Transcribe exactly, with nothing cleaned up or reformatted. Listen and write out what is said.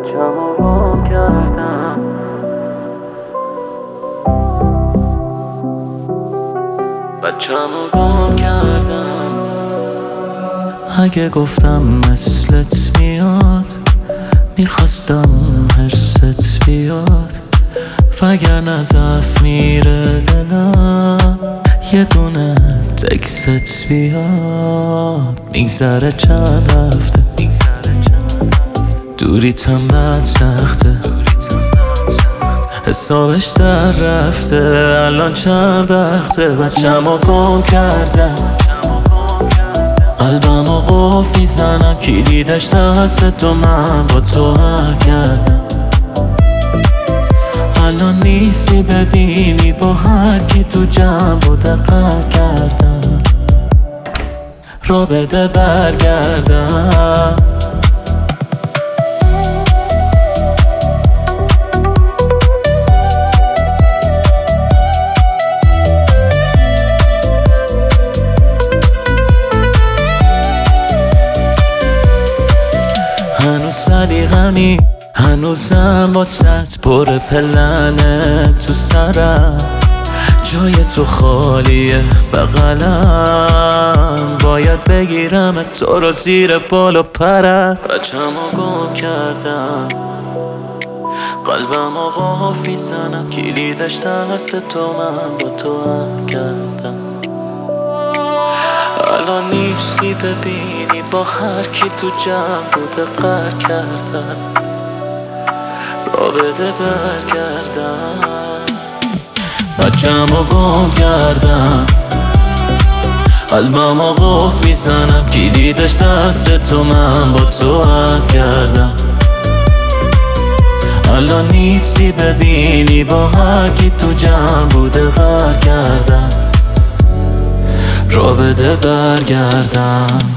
بچه‌مو گم کردم. بچه‌مو گم کردم. اگه گفتم مثلت میاد میخواستم حرست بیاد، وگرنه ضعف میره دلم یه دونه تکست بیاد. میگذره چند هفته دوریتم بد سخته، حسابش در رفته الان چند وقته. بچه‌مو گم کردم، قلبمو قفل میزنم، کلیدش دست تو، من با تو عهد کردم. الان نیستی ببینی با هر کی تو جمع بوده قهر کردم. رو بده برگردم. هنوز صدیقمی، هنوزم واسط پر پلنه تو سرم، جای تو خالیه بغلم، باید بگیرم تو رو زیر بال و پرت. بچه‌مو گم کردم، قلبمو قفل میزنم، کلیدش دست تو، من با تو عهد کردم. الان نیستی ببینی با هر کی تو جمع بوده قهر کردم. را بده برگردم. بچه‌مو گم کردم، قلبمو قفل میزنم، کلیدش دست تو، من با تو عهد کردم. الان نیستی ببینی با هر کی تو جمع بوده قهر کردم. را بده برگردم.